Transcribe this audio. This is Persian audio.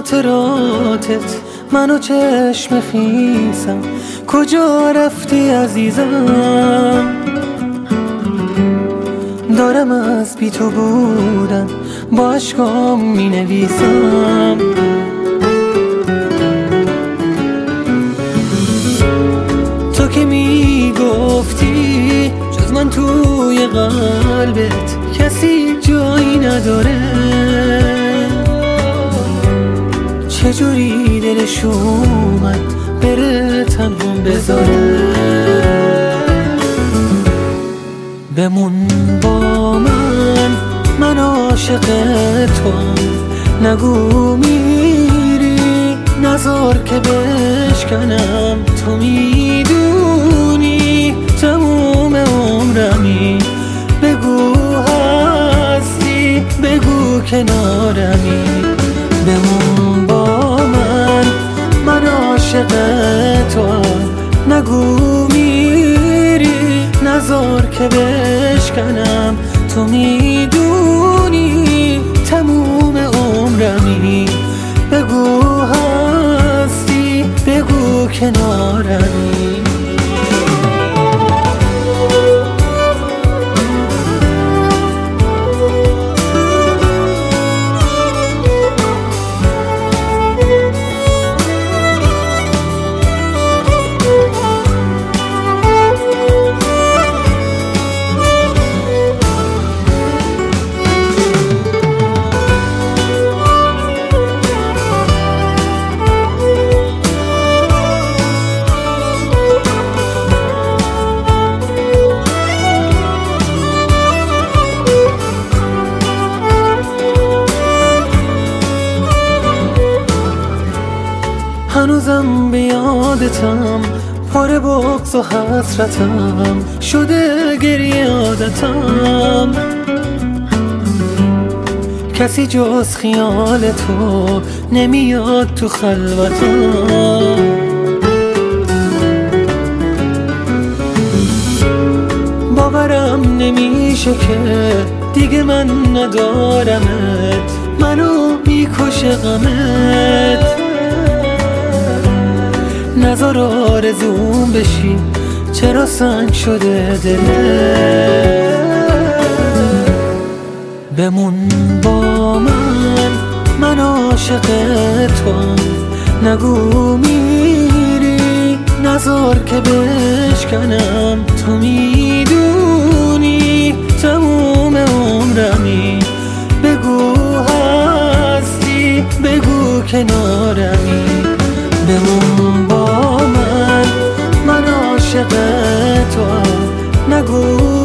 خاطراتت منو چشم خیسم، کجا رفتی عزیزم؟ دارم از بی تو بودن با عشقام می نویسم. تو که می گفتی جز من توی قلبت کسی جایی نداره، چجوری دلش اومد بره تنها بذاره؟ بمون با من عاشق توام، نگو میری نذار که بشکنم. تو میدونی تموم عمرمی، بگو هستی بگو کنارمی. بمون با من عاشق توام، نگو میری نذار که بشکنم. تو میدونی تموم عمرمی، بگو هستی بگو کنارمی. هنوزم به یادتم، پر بغض و حسرتم شده گریه عادتم. کسی جز خیال تو نمیاد تو خلوتم. باورم نمیشه که دیگه من ندارمت، منو میکشه غمت. نذار آرزوم بشی چرا سنگ شده دلت. بمون با من عاشق توام، نگو میری نذار که بشکنم. تو میدونی تموم عمرمی، بگو هستی بگو کنارمی. بمون با من عاشق توام، نگو